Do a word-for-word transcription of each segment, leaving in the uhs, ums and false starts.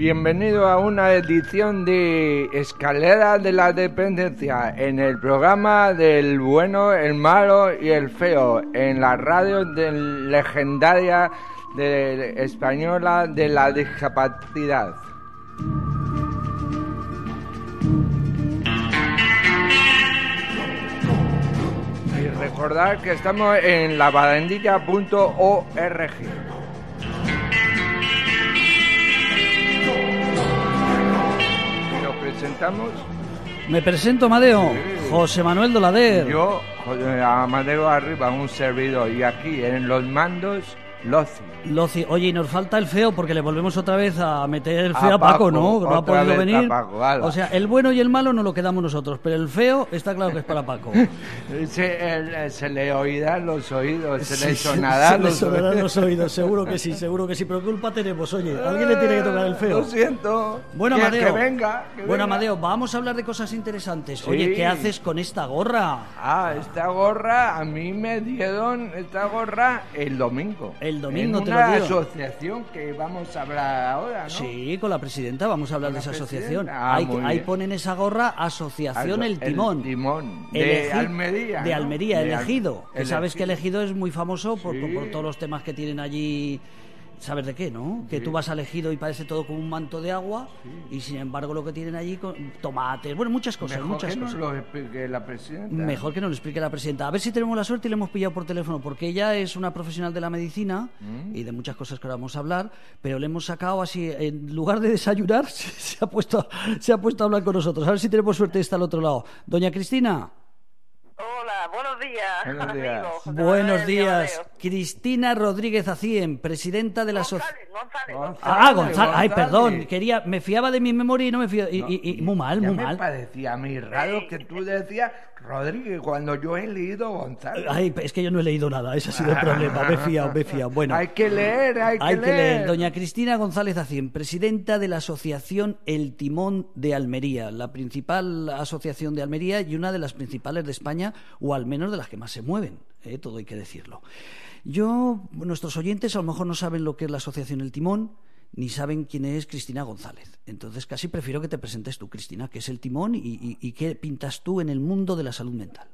Bienvenido a una edición de Escalera de la Dependencia, en el programa del bueno, el malo y el feo, en la radio del legendaria de española de la discapacidad. Y recordar que estamos en la barandilla punto org. Presentamos. Me presento, Amadeo. Sí. José Manuel Dolader. Yo, Amadeo Arriba, un servidor. Y aquí, en los mandos, Loci. Loci. Oye, y nos falta el feo, porque le volvemos otra vez a meter el feo a, a Paco, Paco, ¿no? No ha podido venir. Paco, o sea, el bueno y el malo no lo quedamos nosotros, pero el feo está claro que es para Paco. se, el, se le oirán los oídos, se sí, le sonarán, se, se los, le sonarán los oídos. Seguro que sí, seguro que sí. Pero culpa tenemos, oye. Alguien le tiene que tocar el feo. Lo siento. Bueno, que, Amadeo. Que venga, que bueno, venga. Amadeo, vamos a hablar de cosas interesantes. Sí. Oye, ¿qué haces con esta gorra? Ah, esta gorra, a mí me dieron esta gorra el domingo. El domingo en te una lo dieron. asociación que vamos a hablar ahora, ¿no? Sí, con la presidenta vamos a hablar de esa asociación. Ah, ahí, ahí ponen esa gorra, Asociación El Timón. El Timón, de Elegi- Almería. De ¿no? Almería, de elegido. Al- Que sabes que elegido es muy famoso por, Sí. por, por todos los temas que tienen allí. ¿Sabes de qué, no? Que Sí. tú vas a Elegido y parece todo como un manto de agua, sí. Y sin embargo lo que tienen allí, con tomates, bueno, muchas cosas, Mejor muchas que cosas. nos lo explique la presidenta. Mejor que nos lo explique la presidenta. A ver si tenemos la suerte y le hemos pillado por teléfono, porque ella es una profesional de la medicina ¿Mm? y de muchas cosas que ahora vamos a hablar, pero le hemos sacado así, en lugar de desayunar, se, se ha puesto, se ha puesto a hablar con nosotros. A ver si tenemos suerte y está al otro lado. Doña Cristina. Hola, buenos días. Buenos días. Amigos. Buenos días. Cristina Rodríguez Acien, presidenta de la González, asociación. González, González. Ah, González. Ay, González. perdón. Quería, me fiaba de mi memoria y no me fío. Y, No, y- y- muy mal, ya muy me mal. parecía a mí raro que tú decías Rodríguez cuando yo he leído González. Ay, es que yo no he leído nada, ese ha sido el problema. Me he fiado, me he fiado. Bueno. Hay que leer, hay que Hay leer. que leer. Doña Cristina González Acien, presidenta de la Asociación El Timón de Almería, la principal asociación de Almería y una de las principales de España, o al menos de las que más se mueven, ¿eh? Todo hay que decirlo. Yo, nuestros oyentes a lo mejor no saben lo que es la Asociación El Timón, ni saben quién es Cristina González. Entonces casi prefiero que te presentes tú, Cristina, que es El Timón y, y, y qué pintas tú en el mundo de la salud mental.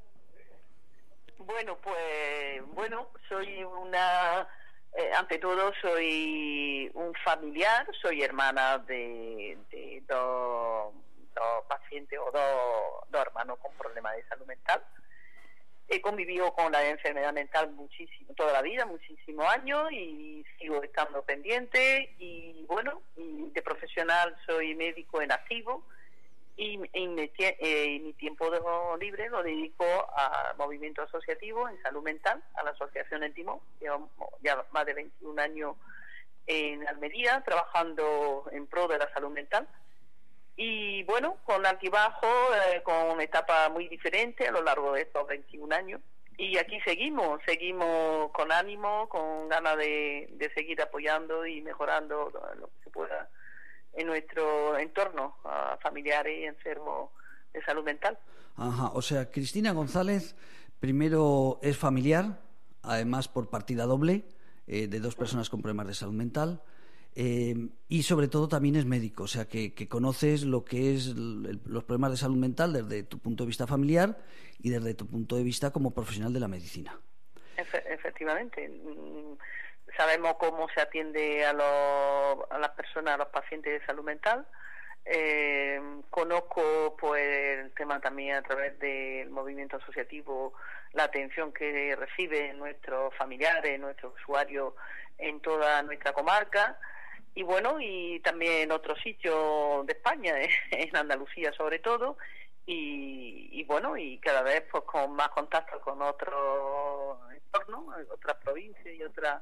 Bueno, pues, bueno, soy una, eh, ante todo soy un familiar, soy hermana de, de dos, dos pacientes o dos, dos hermanos con problemas de salud mental. He convivido con la enfermedad mental muchísimo, toda la vida, muchísimos años, y sigo estando pendiente. Y bueno, y de profesional soy médico en activo, y en mi, tie- eh, mi tiempo de libre lo dedico a movimiento asociativo en salud mental, a la Asociación El Timón. Llevo ya más de veintiún años en Almería trabajando en pro de la salud mental. Y bueno, con altibajo, eh, con etapas muy diferentes a lo largo de estos veintiún años. Y aquí seguimos, seguimos con ánimo, con ganas de, de seguir apoyando y mejorando lo, lo que se pueda en nuestro entorno, a familiares y enfermos de salud mental. Ajá, o sea, Cristina González primero es familiar, además por partida doble, eh, de dos personas con problemas de salud mental. Eh, y sobre todo también es médico, o sea que, que conoces lo que es el, los problemas de salud mental desde tu punto de vista familiar y desde tu punto de vista como profesional de la medicina. Efe- efectivamente, mm, sabemos cómo se atiende a, los, a las personas, a los pacientes de salud mental. Eh, conozco pues el tema también a través del movimiento asociativo, la atención que reciben nuestros familiares, nuestros usuarios en toda nuestra comarca. Y bueno, y también en otros sitios de España, en Andalucía sobre todo, y, y bueno, y cada vez pues con más contacto con otros entornos, otras provincias y otras,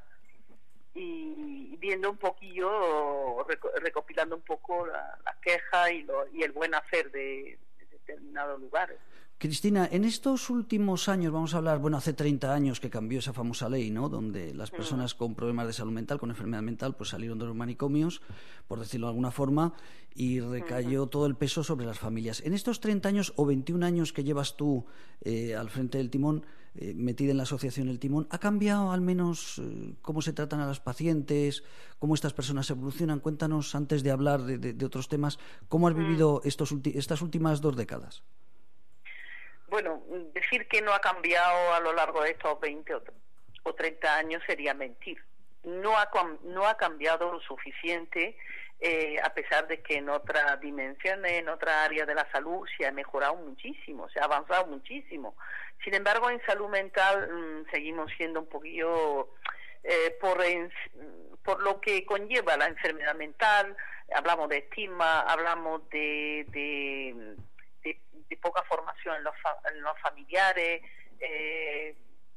y viendo un poquillo, reco- recopilando un poco la- las quejas y, lo, y el buen hacer de, de determinados lugares. Cristina, en estos últimos años, vamos a hablar, bueno, hace treinta años que cambió esa famosa ley, ¿no?, donde las personas con problemas de salud mental, con enfermedad mental, pues salieron de los manicomios, por decirlo de alguna forma, y recayó todo el peso sobre las familias. En estos treinta años o veintiún años que llevas tú eh, al frente del timón, eh, metida en la asociación El Timón, ¿ha cambiado al menos eh, cómo se tratan a los pacientes, cómo estas personas evolucionan? Cuéntanos, antes de hablar de, de, de otros temas, ¿cómo has vivido estos, estas últimas dos décadas? Bueno, decir que no ha cambiado a lo largo de estos veinte o treinta años sería mentir. No ha, no ha cambiado lo suficiente, eh, a pesar de que en otras dimensiones, en otras áreas de la salud se ha mejorado muchísimo, se ha avanzado muchísimo. Sin embargo, en salud mental mmm, seguimos siendo un poquillo, eh, por, en, por lo que conlleva la enfermedad mental, hablamos de estigma, hablamos de... de De, de poca formación en los, fa, en los familiares, eh,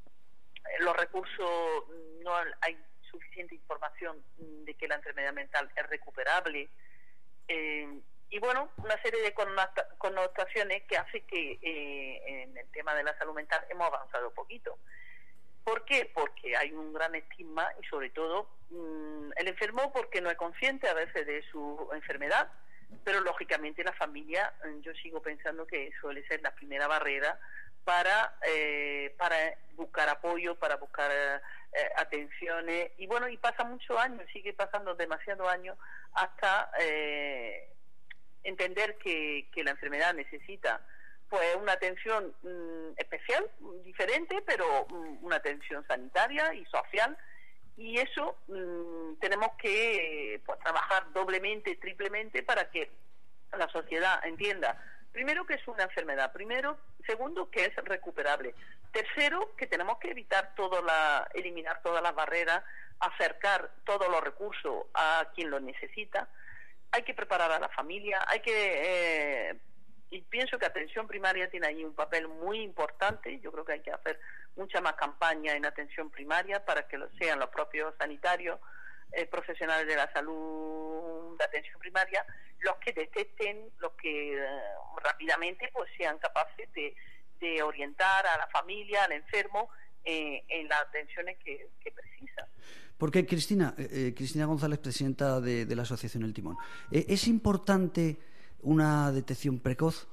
los recursos, no hay suficiente información de que la enfermedad mental es recuperable, eh, y bueno, una serie de connota, connotaciones que hace que eh, en el tema de la salud mental hemos avanzado poquito. ¿Por qué? Porque hay un gran estigma y sobre todo mmm, el enfermo porque no es consciente a veces de su enfermedad, pero lógicamente la familia, yo sigo pensando que suele ser la primera barrera para eh, para buscar apoyo, para buscar eh, atenciones, y bueno, y pasa muchos años, sigue pasando demasiados años hasta eh, entender que, que la enfermedad necesita pues una atención mmm, especial, diferente, pero mmm, una atención sanitaria y social. Y eso mmm, tenemos que pues, trabajar doblemente, triplemente para que la sociedad entienda, primero, que es una enfermedad, primero, segundo, que es recuperable, tercero, que tenemos que evitar todo la, eliminar todas las barreras, acercar todos los recursos a quien los necesita. Hay que preparar a la familia, hay que eh, y pienso que atención primaria tiene ahí un papel muy importante. Yo creo que hay que hacer mucha más campaña en atención primaria para que lo sean los propios sanitarios, eh, profesionales de la salud de atención primaria, los que detecten, los que eh, rápidamente pues sean capaces de, de orientar a la familia, al enfermo, eh, en las atenciones que, que precisa. Porque Cristina, eh, Cristina González, presidenta de, de la Asociación El Timón, eh, ¿es importante una detección precoz?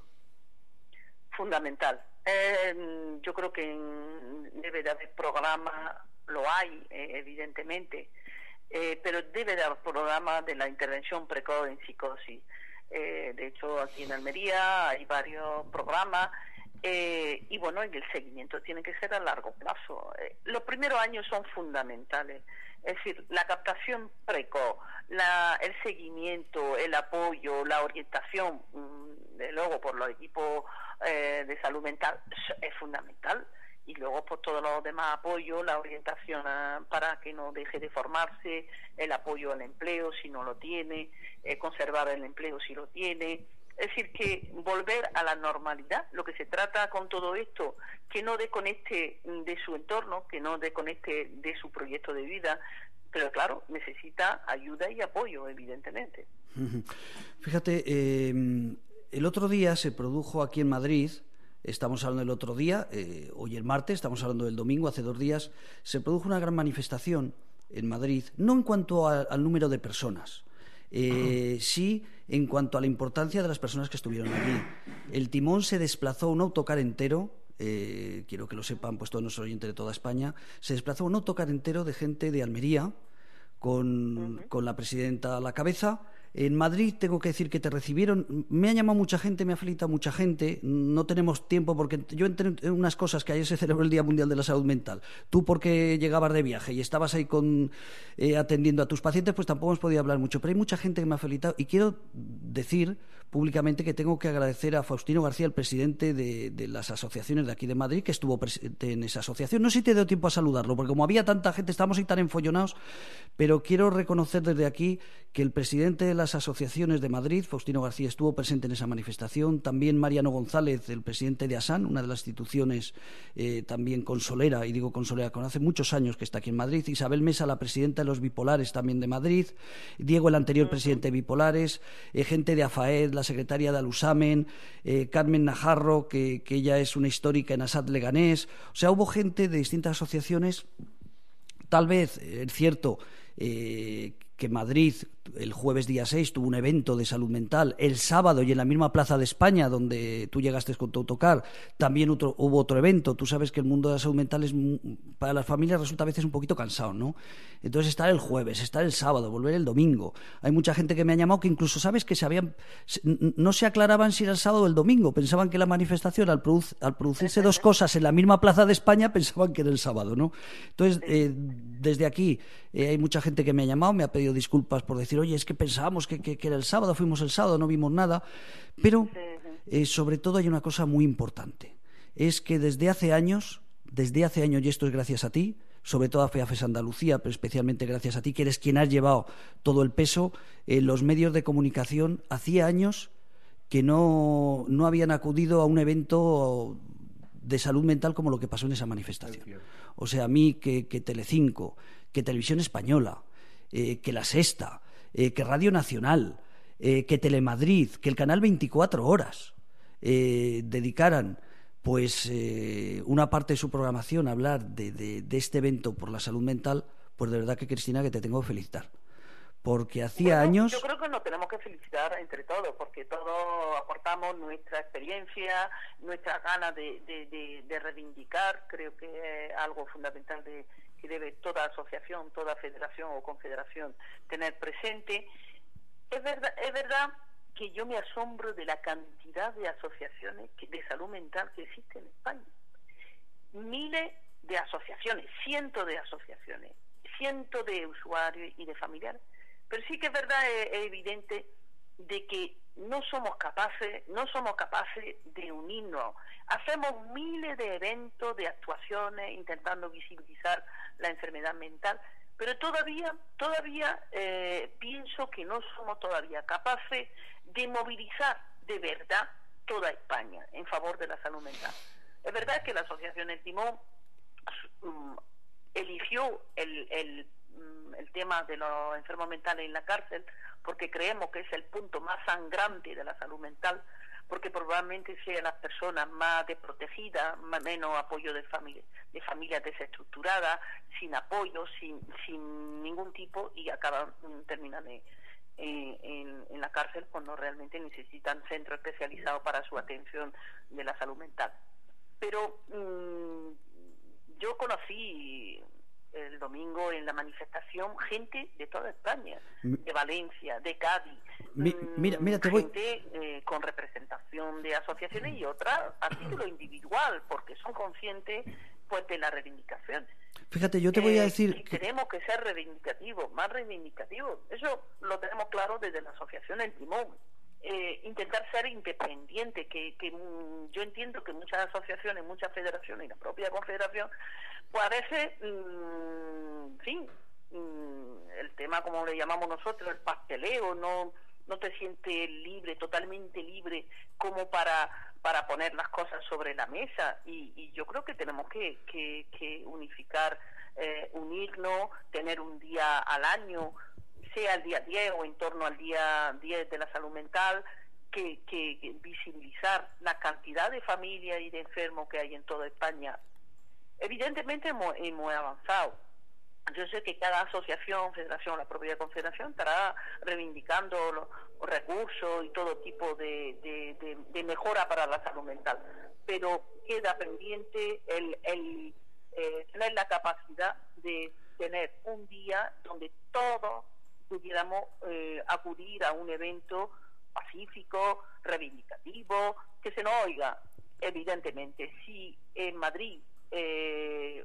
Fundamental. Eh, yo creo que debe de haber programas, lo hay, eh, evidentemente, eh, pero debe de haber programas de la intervención precoz en psicosis. Eh, de hecho, aquí en Almería hay varios programas, eh, y bueno, el seguimiento tiene que ser a largo plazo. Eh, los primeros años son fundamentales. Es decir, la captación precoz, la, el seguimiento, el apoyo, la orientación, de luego por los equipos eh, de salud mental, es fundamental. Y luego por todos los demás apoyos, la orientación a, para que no deje de formarse, el apoyo al empleo si no lo tiene, eh, conservar el empleo si lo tiene. Es decir, que volver a la normalidad, lo que se trata con todo esto, que no desconecte de su entorno, que no desconecte de su proyecto de vida, pero claro, necesita ayuda y apoyo, evidentemente. Fíjate, eh, el otro día se produjo aquí en Madrid, estamos hablando del otro día, eh, hoy el martes, estamos hablando del domingo, hace dos días, se produjo una gran manifestación en Madrid, no en cuanto a, al número de personas, Eh, sí en cuanto a la importancia de las personas que estuvieron allí. El Timón se desplazó un autocar entero, eh, quiero que lo sepan pues todos nuestros oyentes de toda España, se desplazó un autocar entero de gente de Almería con, uh-huh. con la presidenta a la cabeza. En Madrid tengo que decir que te recibieron, me ha llamado mucha gente, me ha felicitado mucha gente, no tenemos tiempo porque yo entré en unas cosas que ayer se celebró el Día Mundial de la Salud Mental, tú porque llegabas de viaje y estabas ahí con eh, atendiendo a tus pacientes, pues tampoco hemos podido hablar mucho, pero hay mucha gente que me ha felicitado y quiero decir públicamente que tengo que agradecer a Faustino García, el presidente de, de las asociaciones de aquí de Madrid, que estuvo presente en esa asociación. No sé si te dio tiempo a saludarlo, porque como había tanta gente, estábamos ahí tan enfollonados, pero quiero reconocer desde aquí que el presidente de las asociaciones de Madrid, Faustino García, estuvo presente en esa manifestación. También Mariano González, el presidente de ASAN, una de las instituciones eh, también consolera, y digo consolera, con hace muchos años que está aquí en Madrid. Isabel Mesa, la presidenta de los Bipolares también de Madrid. Diego, el anterior presidente de Bipolares. Eh, gente de AFAED, la la secretaria de Alusamen, eh, Carmen Najarro, que, que ella es una histórica en Asad Leganés. O sea, hubo gente de distintas asociaciones. Tal vez, es cierto, eh, que Madrid el jueves día seis tuvo un evento de salud mental, el sábado y en la misma Plaza de España donde tú llegaste con tu autocar también otro, hubo otro evento. Tú sabes que el mundo de la salud mental es, para las familias resulta a veces un poquito cansado, ¿no? Entonces estar el jueves, estar el sábado, volver el domingo. Hay mucha gente que me ha llamado que incluso sabes que se habían, no se aclaraban si era el sábado o el domingo, pensaban que la manifestación al, produc, al producirse dos cosas en la misma Plaza de España pensaban que era el sábado, ¿no? Entonces eh, desde aquí eh, hay mucha gente que me ha llamado, me ha pedido disculpas por decir, oye, es que pensábamos que, que, que era el sábado, fuimos el sábado, no vimos nada, pero eh, sobre todo hay una cosa muy importante, es que desde hace años, desde hace años, y esto es gracias a ti, sobre todo a FEAFES Andalucía, pero especialmente gracias a ti, que eres quien has llevado todo el peso, eh, los medios de comunicación, hacía años que no, no habían acudido a un evento de salud mental como lo que pasó en esa manifestación. O sea, a mí que, que Telecinco, que Televisión Española, eh, que La Sexta, Eh, que Radio Nacional, eh, que Telemadrid, que el canal veinticuatro horas eh, dedicaran pues eh, una parte de su programación a hablar de, de, de este evento por la salud mental, pues de verdad que, Cristina, que te tengo que felicitar. Porque hacía bueno, años... Yo creo que nos tenemos que felicitar entre todos, porque todos aportamos nuestra experiencia, nuestras ganas de, de, de, de reivindicar. Creo que es algo fundamental de que debe toda asociación, toda federación o confederación tener presente. Es verdad, es verdad que yo me asombro de la cantidad de asociaciones que, de salud mental que existen en España. Miles de asociaciones, cientos de asociaciones, cientos de usuarios y de familiares. Pero sí que es verdad, es, es evidente de que no somos capaces, no somos capaces de unirnos. Hacemos miles de eventos, de actuaciones, intentando visibilizar la enfermedad mental, pero todavía, todavía eh, pienso que no somos todavía capaces de movilizar de verdad toda España en favor de la salud mental. Es verdad que la Asociación El Timón um, eligió el, el, um, el tema de los enfermos mentales en la cárcel porque creemos que es el punto más sangrante de la salud mental, porque probablemente sean las personas más desprotegidas, más, menos apoyo de familias, de familias desestructuradas, sin apoyo, sin, sin ningún tipo, y acaban, terminan en, en, en la cárcel cuando realmente necesitan centro especializado para su atención de la salud mental. Pero mmm, yo conocí el domingo en la manifestación gente de toda España, de Valencia, de Cádiz, Mi, mira, mira, te voy... gente eh, con representación de asociaciones y otras a título individual, porque son conscientes pues de la reivindicación. Fíjate, yo te voy a decir... Eh, que tenemos que ser reivindicativos, más reivindicativos. Eso lo tenemos claro desde la Asociación El Timón. Eh, intentar ser independiente, que, que mm, yo entiendo que muchas asociaciones, muchas federaciones y la propia confederación, pues a veces, mmm, en fin, mmm, el tema como le llamamos nosotros, el pasteleo, no no te sientes libre, totalmente libre, como para para poner las cosas sobre la mesa, y, y yo creo que tenemos que, que, que unificar, eh, unirnos, tener un día al año, sea el día diez o en torno al día diez de la salud mental, que, que, que visibilizar la cantidad de familias y de enfermos que hay en toda España. Evidentemente hemos, hemos avanzado. Yo sé que cada asociación, federación, la propia confederación estará reivindicando los, los recursos y todo tipo de, de, de, de mejora para la salud mental, pero queda pendiente el, el eh, tener la capacidad de tener un día donde todos pudiéramos eh, acudir a un evento pacífico, reivindicativo, que se nos oiga. Evidentemente, si en Madrid eh,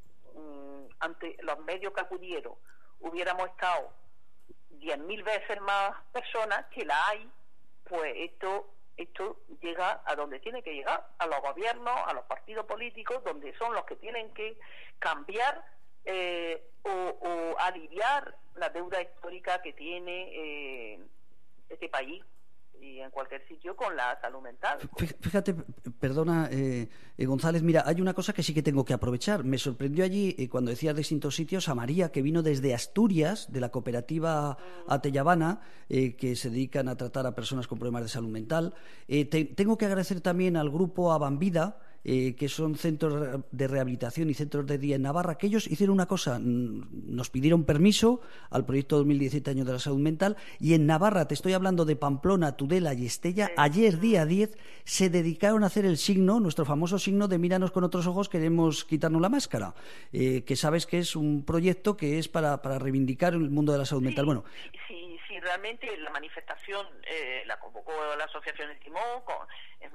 ante los medios que acudieron hubiéramos estado diez mil veces más personas que la hay, pues esto esto llega a donde tiene que llegar, a los gobiernos, a los partidos políticos, donde son los que tienen que cambiar eh, o, o aliviar la deuda histórica que tiene eh, este país y en cualquier sitio con la salud mental. Fíjate, perdona, eh, eh, González, mira, hay una cosa que sí que tengo que aprovechar. Me sorprendió allí, eh, cuando decías distintos sitios, a María, que vino desde Asturias, de la cooperativa mm. Atellabana, eh, que se dedican a tratar a personas con problemas de salud mental. Eh, te, tengo que agradecer también al grupo Abambida, Eh, que son centros de rehabilitación y centros de día en Navarra, que ellos hicieron una cosa, nos pidieron permiso al proyecto dos mil diecisiete Año de la Salud Mental, y en Navarra, te estoy hablando de Pamplona, Tudela y Estella, sí. Ayer día diez se dedicaron a hacer el signo, nuestro famoso signo de míranos con otros ojos, queremos quitarnos la máscara, eh, que sabes que es un proyecto que es para, para reivindicar el mundo de la salud sí, mental. Bueno, sí, sí, realmente la manifestación eh, la convocó la Asociación El Timón, con,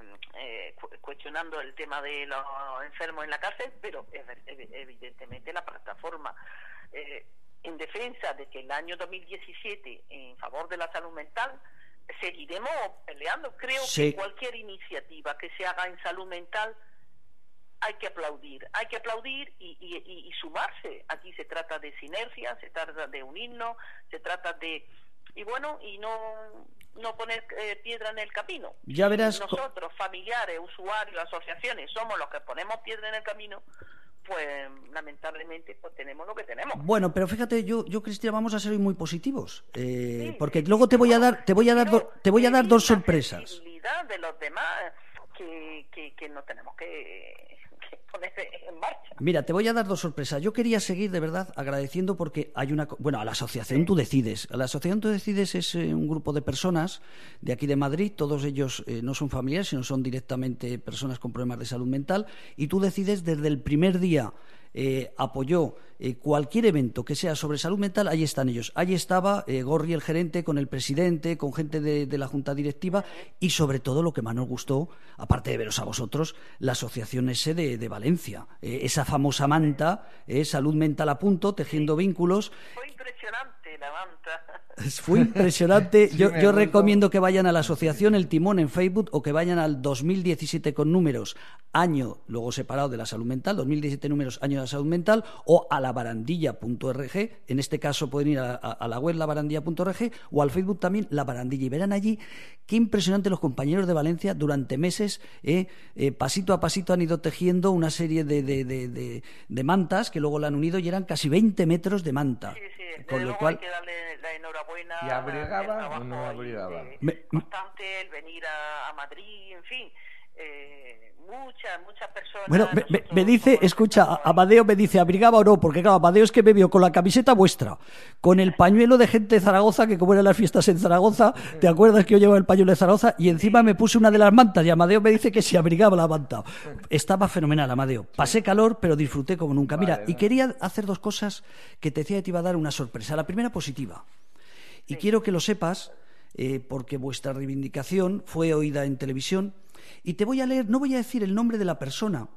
eh, cuestionando el tema de los enfermos en la cárcel, pero evidentemente la plataforma eh, en defensa de que el año dos mil diecisiete en favor de la salud mental seguiremos peleando. Creo sí. que cualquier iniciativa que se haga en salud mental hay que aplaudir, hay que aplaudir y, y, y sumarse. Aquí se trata de sinergia, se trata de unirnos, se trata de y bueno y no no poner eh, piedra en el camino. Ya verás. Nosotros, familiares, usuarios, asociaciones, somos los que ponemos piedra en el camino, pues lamentablemente pues tenemos lo que tenemos. Bueno, pero fíjate, yo, yo Cristina, vamos a ser muy positivos, eh, sí, porque sí, luego te voy a dar, te voy a dar, do, te voy a dar dos sorpresas. La sensibilidad de los demás que, que, que no tenemos que ponerse en marcha. Mira, te voy a dar dos sorpresas. Yo quería seguir de verdad agradeciendo porque hay una... Bueno, a la Asociación sí. Tú Decides. A la Asociación Tú Decides es eh, un grupo de personas de aquí de Madrid. Todos ellos eh, no son familiares, sino son directamente personas con problemas de salud mental. Y Tú Decides desde el primer día eh, apoyó eh, cualquier evento que sea sobre salud mental. Ahí están ellos. Ahí estaba eh, Gorri, el gerente, con el presidente, con gente de, de la Junta Directiva y sobre todo lo que más nos gustó, aparte de veros a vosotros, la Asociación ese de, de Valencia. Eh, esa famosa manta, eh, Salud Mental a Punto, tejiendo vínculos. Fue impresionante la manta. Fue impresionante. Sí, yo yo recomiendo que vayan a la Asociación El Timón en Facebook o que vayan al dos mil diecisiete con números, año luego separado de la salud mental, dos mil diecisiete números, año de la salud mental, o a la barandilla punto org. En este caso pueden ir a, a, a la web la barandilla punto org o al Facebook también La Barandilla, y verán allí qué impresionante los compañeros de Valencia durante meses, eh, eh, pasito a pasito han ido tejiendo una serie de, de, de, de, de mantas que luego la han unido y eran casi veinte metros de manta. Sí, sí. Con lo luego cual... hay que darle la enhorabuena. ¿Y abrigaba o no abrigaba? Me... Constante, el venir a, a Madrid, en fin. Eh, muchas, muchas personas... Bueno, me, me, me dice, escucha, Amadeo me dice, ¿abrigaba o no? Porque claro, Amadeo es que me vio con la camiseta vuestra, con el pañuelo de gente de Zaragoza, que como eran las fiestas en Zaragoza, ¿te acuerdas que yo llevaba el pañuelo de Zaragoza? Y encima me puse una de las mantas y Amadeo me dice que se abrigaba la manta. Estaba fenomenal, Amadeo. Pasé calor, pero disfruté como nunca. Mira, vale, y quería hacer dos cosas que te decía que te iba a dar una sorpresa. La primera, positiva. Y sí. quiero que lo sepas, eh, porque vuestra reivindicación fue oída en televisión. Y te voy a leer, no voy a decir el nombre de la persona.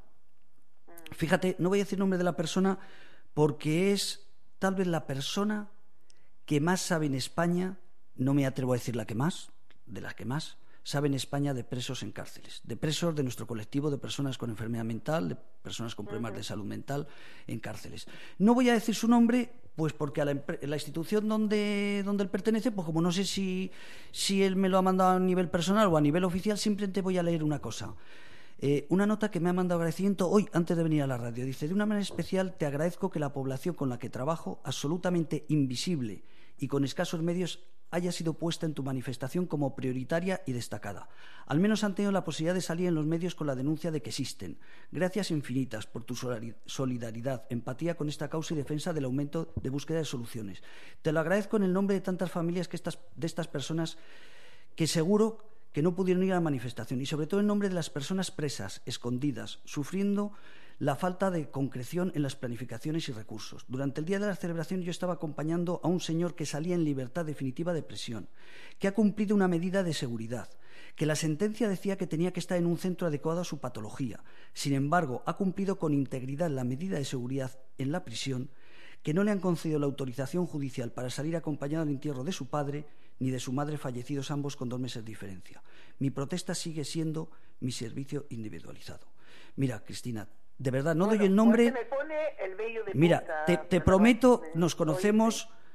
Fíjate, no voy a decir el nombre de la persona porque es tal vez la persona que más sabe en España, no me atrevo a decir la que más, de las que más, sabe en España de presos en cárceles, de presos de nuestro colectivo, de personas con enfermedad mental, de personas con problemas de salud mental en cárceles. No voy a decir su nombre, pues porque a la, la institución donde, donde él pertenece, pues como no sé si, si él me lo ha mandado a nivel personal o a nivel oficial, simplemente voy a leer una cosa. Eh, una nota que me ha mandado agradecimiento hoy antes de venir a la radio. Dice, de una manera especial te agradezco que la población con la que trabajo, absolutamente invisible y con escasos medios, haya sido puesta en tu manifestación como prioritaria y destacada. Al menos han tenido la posibilidad de salir en los medios con la denuncia de que existen. Gracias infinitas por tu solidaridad, empatía con esta causa y defensa del aumento de búsqueda de soluciones. Te lo agradezco en el nombre de tantas familias que estas, de estas personas que seguro que no pudieron ir a la manifestación y sobre todo en nombre de las personas presas, escondidas, sufriendo la falta de concreción en las planificaciones y recursos. Durante el día de la celebración yo estaba acompañando a un señor que salía en libertad definitiva de prisión, que ha cumplido una medida de seguridad, que la sentencia decía que tenía que estar en un centro adecuado a su patología. Sin embargo, ha cumplido con integridad la medida de seguridad en la prisión, que no le han concedido la autorización judicial para salir acompañado al entierro de su padre ni de su madre, fallecidos ambos con dos meses de diferencia. Mi protesta sigue siendo mi servicio individualizado. Mira, Cristina, de verdad, no bueno, doy el nombre. Me pone el vello de Mira, punta, te, te prometo, nos conocemos,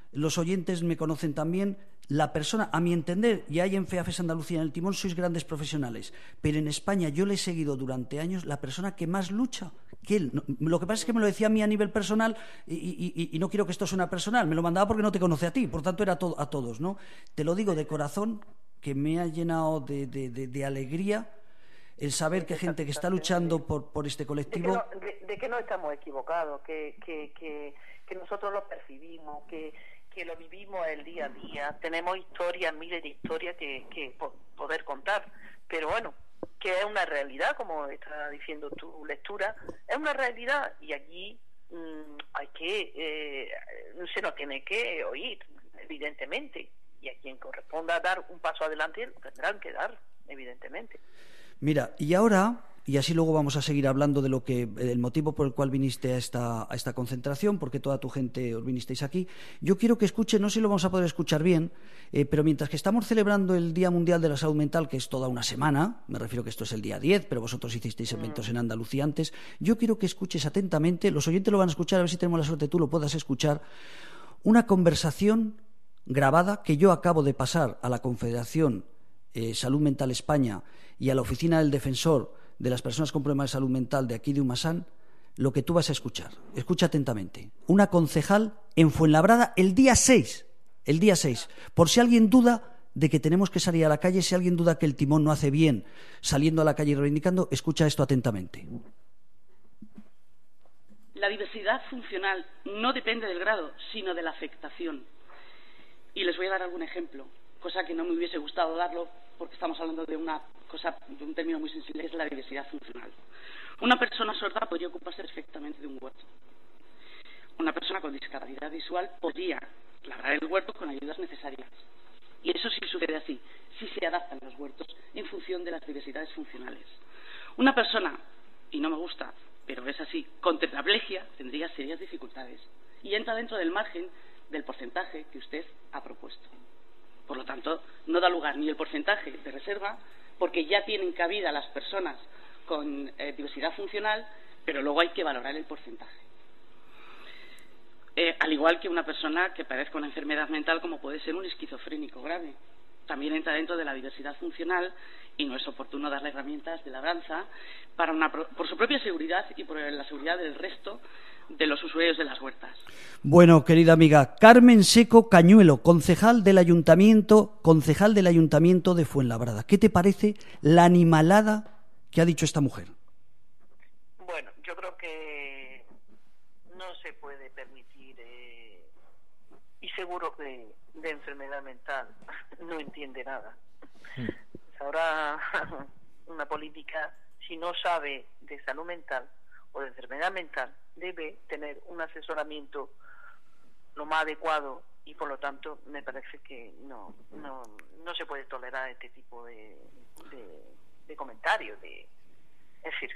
los oyentes me conocen también, la persona, a mi entender, y hay en FEAFES Andalucía en el timón, sois grandes profesionales, pero en España yo le he seguido durante años la persona que más lucha, que él. No, lo que pasa es que me lo decía a mí a nivel personal y, y, y no quiero que esto suene personal, me lo mandaba porque no te conoce a ti, por tanto era a, to a todos, ¿no? Te lo digo de corazón, que me ha llenado de, de, de, de alegría el saber que gente que está luchando por, por este colectivo... De que, no, de, de que no estamos equivocados, que, que, que, que nosotros lo percibimos, que, que lo vivimos el día a día, tenemos historias, miles de historias que, que poder contar, pero bueno, que es una realidad, como está diciendo tu lectura, es una realidad y allí mmm, hay que, eh, se nos tiene que oír, evidentemente, y a quien corresponda dar un paso adelante lo tendrán que dar, evidentemente. Mira, y ahora, y así luego vamos a seguir hablando de lo que el motivo por el cual viniste a esta, a esta concentración, porque toda tu gente os vinisteis aquí. Yo quiero que escuche, no sé si lo vamos a poder escuchar bien, eh, pero mientras que estamos celebrando el Día Mundial de la Salud Mental, que es toda una semana, me refiero que esto es el día diez, pero vosotros hicisteis eventos en Andalucía antes, yo quiero que escuches atentamente, los oyentes lo van a escuchar, a ver si tenemos la suerte tú lo puedas escuchar, una conversación grabada que yo acabo de pasar a la Confederación eh, Salud Mental España y a la Oficina del Defensor de las Personas con Problemas de Salud Mental de aquí de Humasán, lo que tú vas a escuchar. Escucha atentamente. Una concejal en Fuenlabrada el día seis, el día seis. Por si alguien duda de que tenemos que salir a la calle, si alguien duda que el timón no hace bien saliendo a la calle y reivindicando, escucha esto atentamente. La diversidad funcional no depende del grado, sino de la afectación. Y les voy a dar algún ejemplo, cosa que no me hubiese gustado darlo porque estamos hablando de una cosa, de un término muy sensible, que es la diversidad funcional. Una persona sorda podría ocuparse perfectamente de un huerto. Una persona con discapacidad visual podría labrar el huerto con ayudas necesarias. Y eso sí sucede así, sí se adaptan los huertos en función de las diversidades funcionales. Una persona, y no me gusta, pero es así, con tetraplegia tendría serias dificultades y entra dentro del margen del porcentaje que usted ha propuesto. Por lo tanto, no da lugar ni el porcentaje de reserva, porque ya tienen cabida las personas con eh, diversidad funcional, pero luego hay que valorar el porcentaje. Eh, al igual que una persona que padezca una enfermedad mental, como puede ser un esquizofrénico grave, también entra dentro de la diversidad funcional y no es oportuno darle herramientas de labranza para una, por su propia seguridad y por la seguridad del resto de los usuarios de las huertas. Bueno, querida amiga, Carmen Seco Cañuelo, concejal del Ayuntamiento, concejal del Ayuntamiento de Fuenlabrada. ¿Qué te parece la animalada que ha dicho esta mujer? Bueno, yo creo que no se puede permitir, eh, y seguro que de enfermedad mental no entiende nada. Sí. Ahora una política, si no sabe de salud mental o de enfermedad mental, debe tener un asesoramiento lo más adecuado y por lo tanto me parece que no no, no se puede tolerar este tipo de, de, de comentarios. De, es decir,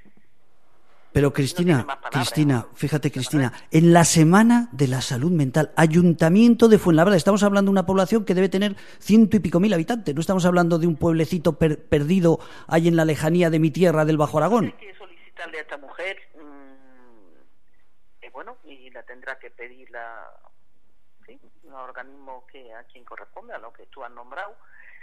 pero Cristina, no palabras, Cristina, ¿no? Fíjate Cristina, en la Semana de la Salud Mental, Ayuntamiento de Fuenlabrada, estamos hablando de una población que debe tener ciento y pico mil habitantes, no estamos hablando de un pueblecito per perdido ahí en la lejanía de mi tierra del Bajo Aragón. Hay que solicitarle a esta mujer, mmm, eh, bueno, y la tendrá que pedir la, ¿sí? un organismo que a quien corresponde, a lo que tú has nombrado,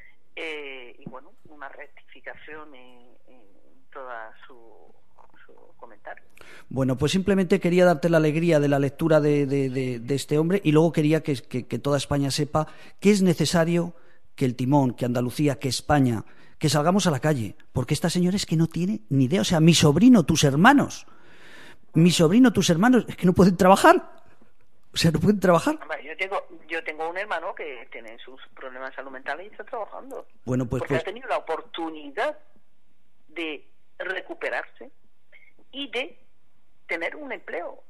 eh, y bueno, una rectificación en, en toda su... comentario. Bueno, pues simplemente quería darte la alegría de la lectura de, de, de, de este hombre y luego quería que, que, que toda España sepa que es necesario que el timón, que Andalucía, que España, que salgamos a la calle, porque esta señora es que no tiene ni idea, o sea, mi sobrino, tus hermanos, mi sobrino, tus hermanos, es que no pueden trabajar, o sea, no pueden trabajar. Yo tengo, yo tengo un hermano que tiene sus problemas de salud mental y está trabajando. Bueno, pues, porque pues... ha tenido la oportunidad de recuperarse y de tener un empleo.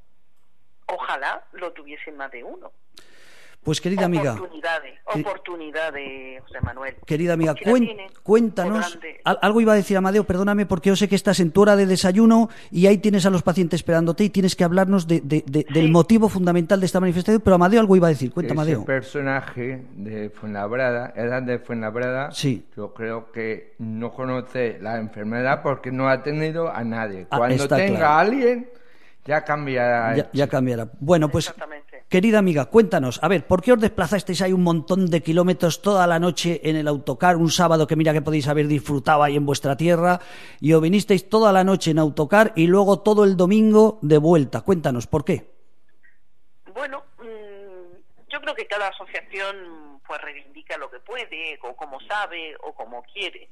Ojalá lo tuviesen más de uno. Pues querida amiga, oportunidades, oportunidades, José Manuel. Querida amiga, cuen, cuéntanos, algo iba a decir Amadeo, perdóname, porque yo sé que estás en tu hora de desayuno y ahí tienes a los pacientes esperándote y tienes que hablarnos de, de, de, sí. del motivo fundamental de esta manifestación, pero Amadeo algo iba a decir, cuenta Amadeo. Ese personaje de Fuenlabrada, edad de Fuenlabrada, sí. yo creo que no conoce la enfermedad porque no ha tenido a nadie. Ah, Cuando tenga claro. a alguien, ya cambiará. Ya, ya cambiará. Bueno, pues... Exactamente. querida amiga, cuéntanos, a ver, ¿por qué os desplazasteis ahí un montón de kilómetros toda la noche en el autocar, un sábado que mira que podéis haber disfrutado ahí en vuestra tierra, y os vinisteis toda la noche en autocar y luego todo el domingo de vuelta? Cuéntanos, ¿por qué? Bueno, yo creo que cada asociación pues reivindica lo que puede, o como sabe, o como quiere.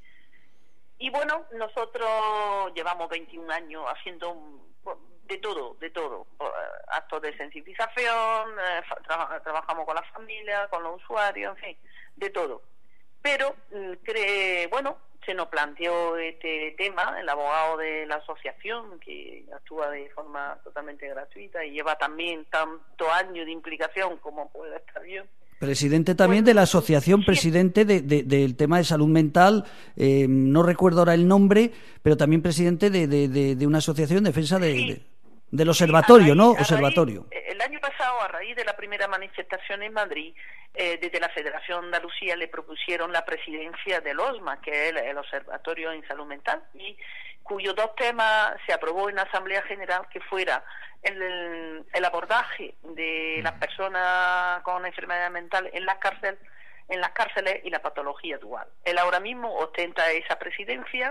Y bueno, nosotros llevamos veintiún años haciendo de todo, de todo, actos de sensibilización, eh, tra trabajamos con la familia, con los usuarios, en fin, de todo. Pero, cree, bueno, se nos planteó este tema, el abogado de la asociación, que actúa de forma totalmente gratuita y lleva también tantos años de implicación como puede estar yo. Presidente también bueno, de la asociación, sí. presidente de, de, del tema de salud mental, eh, no recuerdo ahora el nombre, pero también presidente de, de, de, de una asociación en defensa de, sí. de, del observatorio, sí, raíz, ¿no? Observatorio. Raíz, el año pasado, a raíz de la primera manifestación en Madrid, eh, desde la Federación de Andalucía le propusieron la presidencia del OSMA, que es el, el Observatorio en Salud Mental, y cuyos dos temas se aprobó en la Asamblea General, que fuera el, el abordaje de las personas con enfermedad mental en las cárceles, en las cárceles y la patología dual. Él ahora mismo ostenta esa presidencia,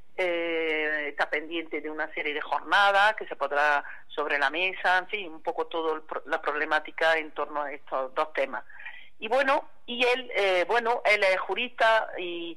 eh, está pendiente de una serie de jornadas que se podrá sobre la mesa, en fin, un poco toda la problemática en torno a estos dos temas. Y bueno, y él, eh, bueno, él es jurista y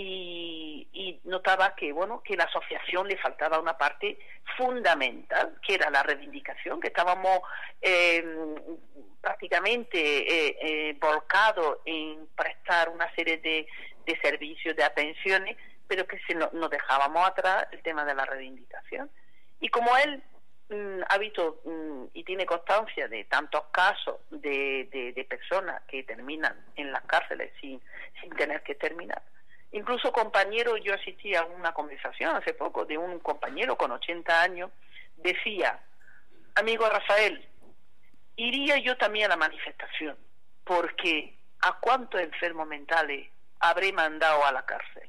Y, y notaba que bueno que la asociación le faltaba una parte fundamental, que era la reivindicación, que estábamos eh, prácticamente eh, eh, volcados en prestar una serie de, de servicios, de atenciones, pero que se no, nos dejábamos atrás el tema de la reivindicación. Y como él mm, ha visto mm, y tiene constancia de tantos casos de, de, de personas que terminan en las cárceles sin, sin tener que terminar, incluso compañeros, yo asistí a una conversación hace poco de un compañero con ochenta años, decía, amigo Rafael, iría yo también a la manifestación, porque ¿a cuántos enfermos mentales habré mandado a la cárcel?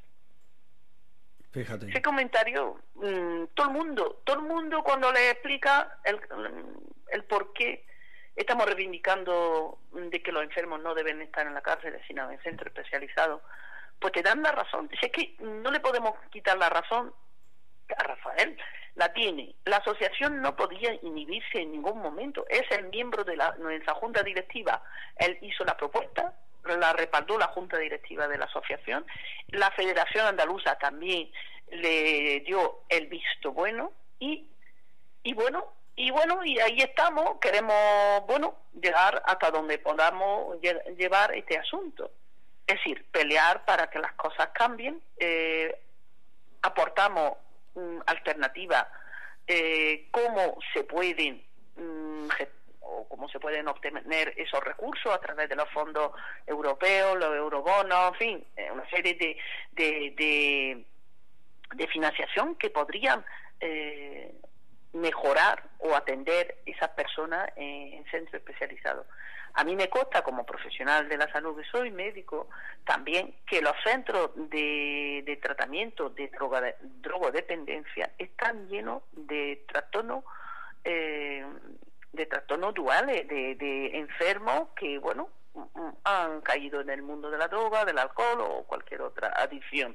Fíjate. Ese comentario, mmm, todo el mundo, todo el mundo cuando le explica el, el por qué estamos reivindicando de que los enfermos no deben estar en la cárcel, sino en centros especializados, pues te dan la razón. Si es que no le podemos quitar la razón a Rafael, la tiene. La asociación no podía inhibirse en ningún momento. Es el miembro de la, nuestra junta directiva. Él hizo la propuesta, la respaldó la junta directiva de la asociación. La Federación Andaluza también le dio el visto bueno y, y bueno, y bueno, y ahí estamos. Queremos, bueno, llegar hasta donde podamos llevar este asunto. Es decir, pelear para que las cosas cambien, eh, aportamos um, alternativas, eh, cómo se pueden um, o cómo se pueden obtener esos recursos a través de los fondos europeos, los eurobonos, en fin, eh, una serie de, de, de, de financiación que podrían eh, mejorar o atender esas personas en, en centros especializados. A mí me consta, como profesional de la salud que soy, médico, también que los centros de, de tratamiento de droga, de drogodependencia están llenos de trastornos eh, de trastornos duales, de, de enfermos que, bueno, han caído en el mundo de la droga, del alcohol o cualquier otra adicción.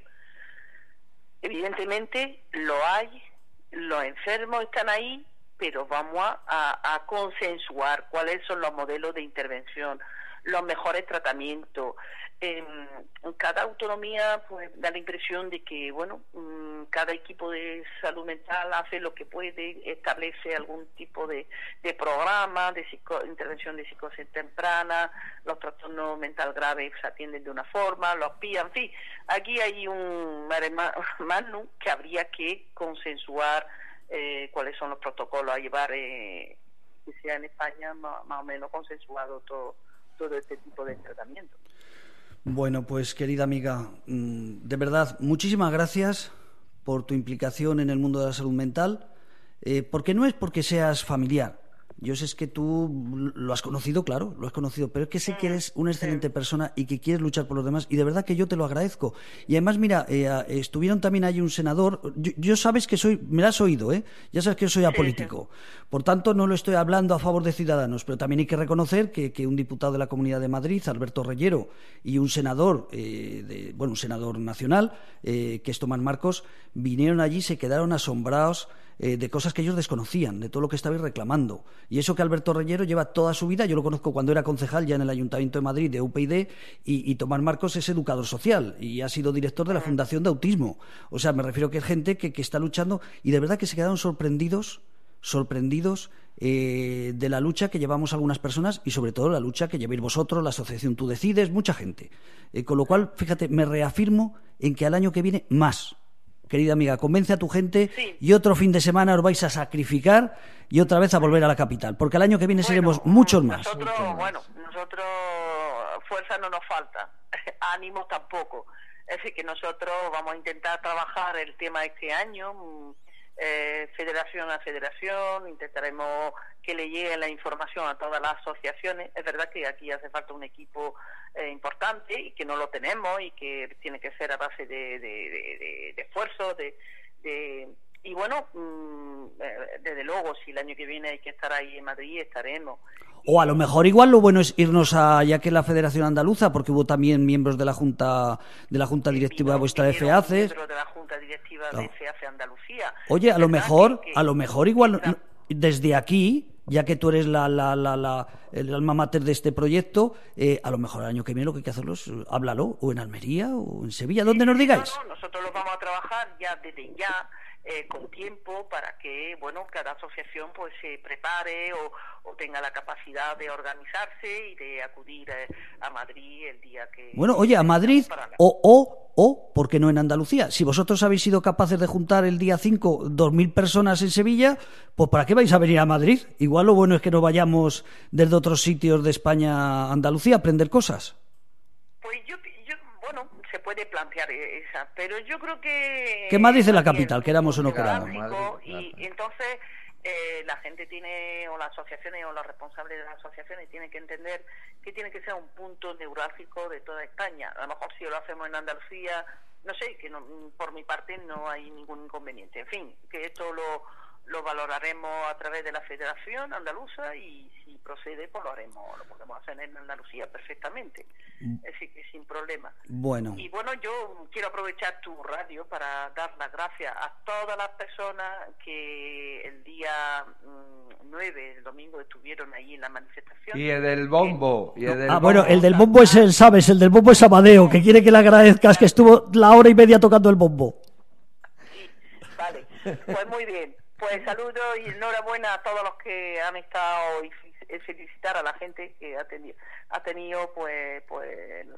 Evidentemente lo hay, los enfermos están ahí, pero vamos a, a, a consensuar cuáles son los modelos de intervención, los mejores tratamientos. Eh, cada autonomía pues da la impresión de que, bueno, um, cada equipo de salud mental hace lo que puede, establece algún tipo de, de programa de psico, intervención de psicosis temprana, los trastornos mental graves se atienden de una forma, los P I A, en fin, aquí hay un mare magnum que habría que consensuar. Eh, cuáles son los protocolos a llevar, eh, que sea en España más, más o menos consensuado todo, todo este tipo de tratamiento. Bueno, pues querida amiga, de verdad, muchísimas gracias por tu implicación en el mundo de la salud mental, eh, porque no es porque seas familiar, yo sé que tú lo has conocido, claro, lo has conocido, pero es que sé que eres una excelente persona y que quieres luchar por los demás, y de verdad que yo te lo agradezco. Y además, mira, eh, estuvieron también ahí un senador, yo, yo sabes que soy, me lo has oído, ¿eh? Ya sabes que yo soy apolítico, por tanto no lo estoy hablando a favor de Ciudadanos, pero también hay que reconocer que, que un diputado de la Comunidad de Madrid, Alberto Reyero, y un senador, eh, de, bueno, un senador nacional, eh, que es Tomás Marcos, vinieron allí y se quedaron asombrados Eh, de cosas que ellos desconocían, de todo lo que estabais reclamando. Y eso que Alberto Reyero lleva toda su vida, yo lo conozco cuando era concejal ya en el Ayuntamiento de Madrid de U P YD, y, y Tomás Marcos es educador social y ha sido director de la Fundación de Autismo. O sea, me refiero que es gente que, que está luchando, y de verdad que se quedaron sorprendidos, sorprendidos eh, de la lucha que llevamos algunas personas, y sobre todo la lucha que lleváis vosotros, la asociación Tú Decides, mucha gente. Eh, con lo cual, fíjate, me reafirmo en que al año que viene más. Querida amiga, convence a tu gente, sí. Y otro fin de semana os vais a sacrificar y otra vez a volver a la capital, porque el año que viene bueno, seremos muchos más. Nosotros, muchos más. Bueno, nosotros fuerza no nos falta, ánimo tampoco. Es decir, que nosotros vamos a intentar trabajar el tema este año, eh, federación a federación, intentaremos que le llegue la información a todas las asociaciones. Es verdad que aquí hace falta un equipo eh, importante y que no lo tenemos, y que tiene que ser a base de, de, de, de, de esfuerzo, de, de y bueno, mmm, desde luego, si el año que viene hay que estar ahí en Madrid, estaremos. O a lo mejor igual lo bueno es irnos a, ya que la Federación Andaluza, porque hubo también miembros de la Junta de la Junta Directiva de vuestra F A C E. Miembros de la Junta Directiva de F A C E Andalucía. Oye, a lo mejor, a lo mejor igual desde aquí, ya que tú eres la, la, la, la el alma mater de este proyecto, eh, a lo mejor el año que viene lo que hay que hacerlo es háblalo, o en Almería o en Sevilla, donde nos digáis. No, no, nosotros lo vamos a trabajar ya desde ya. Eh, con tiempo, para que bueno cada asociación pues se prepare o, o tenga la capacidad de organizarse y de acudir eh, a Madrid el día que... Bueno, oye, a Madrid o, o, o, ¿por qué no en Andalucía? Si vosotros habéis sido capaces de juntar el día cinco dos mil personas en Sevilla, pues ¿para qué vais a venir a Madrid? Igual lo bueno es que no vayamos desde otros sitios de España a Andalucía a aprender cosas. Pues yo, yo bueno, se puede plantear esa, pero yo creo que... ¿Qué Madrid es la capital, queramos o no queramos? Y, y entonces eh, la gente tiene, o las asociaciones o los responsables de las asociaciones tienen que entender que tiene que ser un punto neurálgico de toda España. A lo mejor si lo hacemos en Andalucía, no sé, que no, por mi parte no hay ningún inconveniente. En fin, que esto lo, lo valoraremos a través de la Federación Andaluza, y si procede, pues lo haremos, lo podemos hacer en Andalucía perfectamente, es decir, que sin problema. Bueno. Y bueno, yo quiero aprovechar tu radio para dar las gracias a todas las personas que el día mmm, nueve, el domingo, estuvieron ahí en la manifestación. Y el del bombo. Y el del ah, bombo. Bueno, el del bombo es el, ¿sabes? El del bombo es Amadeo, que quiere que le agradezcas que estuvo la hora y media tocando el bombo. Sí, vale, pues muy bien. Pues saludo y enhorabuena a todos los que han estado, y felicitar a la gente que ha tenido, ha tenido pues, pues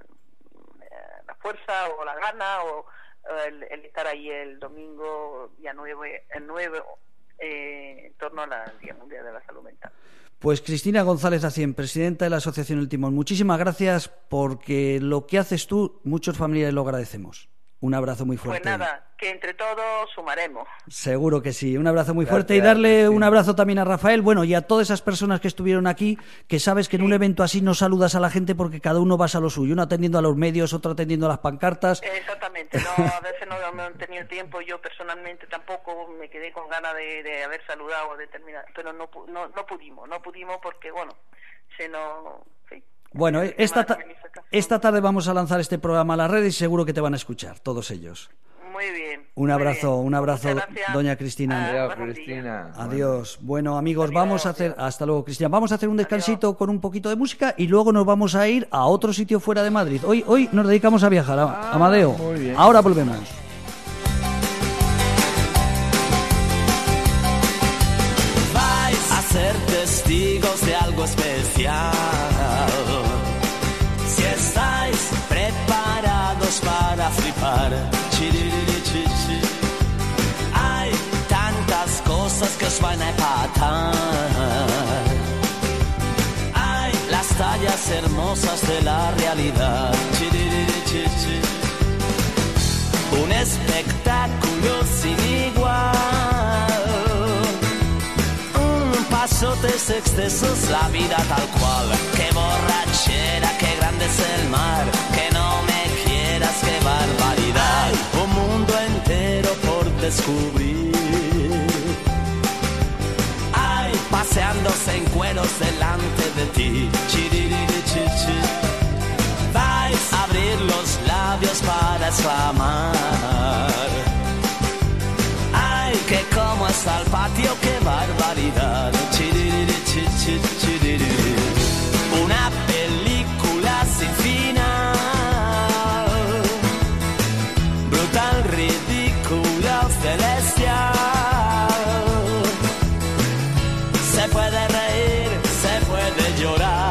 la fuerza o la gana o el, el estar ahí el domingo día nueve, el nueve eh, en torno al Día Mundial de la Salud Mental. Pues Cristina González Acién, presidenta de la Asociación El Timón, muchísimas gracias, porque lo que haces tú, muchos familiares lo agradecemos. Un abrazo muy fuerte. Pues nada, que entre todos sumaremos. Seguro que sí. Un abrazo muy Gracias, fuerte, y darle Cristina. un abrazo también a Rafael, bueno, y a todas esas personas que estuvieron aquí, que sabes que en sí. un evento así no saludas a la gente porque cada uno va a lo suyo, uno atendiendo a los medios, otro atendiendo a las pancartas. Exactamente, no, a veces no, no he tenido tiempo, yo personalmente tampoco me quedé con ganas de, de haber saludado, de terminar, pero no, no, no pudimos, no pudimos porque, bueno, se nos... Sí. Bueno, esta, ta esta tarde vamos a lanzar este programa a las redes y seguro que te van a escuchar, todos ellos. Muy bien. Un abrazo, bien. un abrazo, doña Cristina. Adiós, Cristina. Adiós. Bueno, amigos, Adiós, vamos a hacer... adiós. Hasta luego, Cristina. Vamos a hacer un descansito Adiós. con un poquito de música y luego nos vamos a ir a otro sitio fuera de Madrid. Hoy, hoy nos dedicamos a viajar, a Ah, Amadeo. muy bien. Ahora volvemos. Vais a ser testigos de algo especial. Si estáis preparados para flipar. Chiririchichi. Hay tantas cosas que os van a empatar. Hay las tallas hermosas de la realidad. Chiririchichi. Un espectáculo sin igual. Un paso disfrutes excesos, la vida tal cual. Qué borrachera, qué grande es el mar, que no me quieras, qué barbaridad. Un mundo entero por descubrir. Ay, paseándose en cueros delante de ti. Chiriririchichi. Vais a abrir los labios para exclamar. Ay, que como está el patio, qué barbaridad. Chiriririchichi, chiriri. Una película sin final, brutal, ridícula, celestial. Se puede reír, se puede llorar.